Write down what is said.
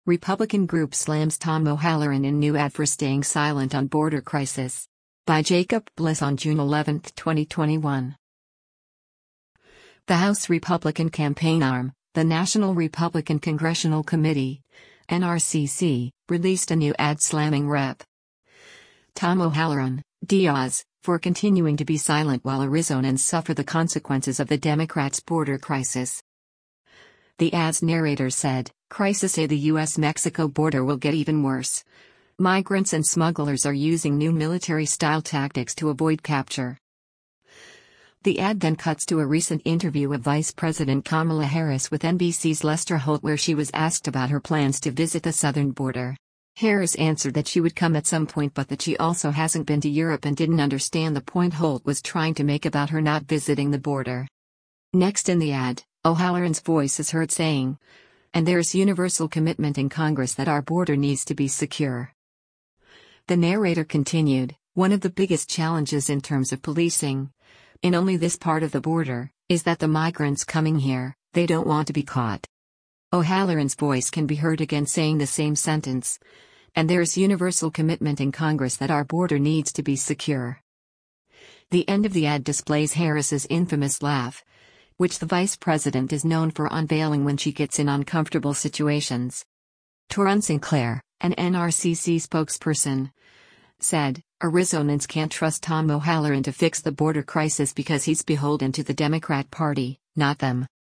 Republican group slams Tom O'Halloran in new ad for staying silent on border crisis. By Jacob Bliss on June 11, 2021. The House Republican campaign arm, the National Republican Congressional Committee, NRCC, released a new ad slamming Rep. Tom O'Halloran, Diaz, for continuing to be silent while Arizonans suffer the consequences of the Democrats' border crisis. The ad's narrator said, "Crisis at the U.S.-Mexico border will get even worse. Migrants and smugglers are using new military-style tactics to avoid capture." The ad then cuts to a recent interview of Vice President Kamala Harris with NBC's Lester Holt, where she was asked about her plans to visit the southern border. Harris answered that she would come at some point, but that she also hasn't been to Europe and didn't understand the point Holt was trying to make about her not visiting the border. Next in the ad, O'Halloran's voice is heard saying, "And there's universal commitment in Congress that our border needs to be secure." The narrator continued, "One of the biggest challenges in terms of policing, in only this part of the border, is that the migrants coming here, they don't want to be caught." O'Halloran's voice can be heard again saying the same sentence. "And there's universal commitment in Congress that our border needs to be secure." The end of the ad displays Harris's infamous laugh, which the vice president is known for unveiling when she gets in uncomfortable situations. Torun Sinclair, an NRCC spokesperson, said, "Arizonans can't trust Tom O'Halloran to fix the border crisis because he's beholden to the Democrat Party, not them."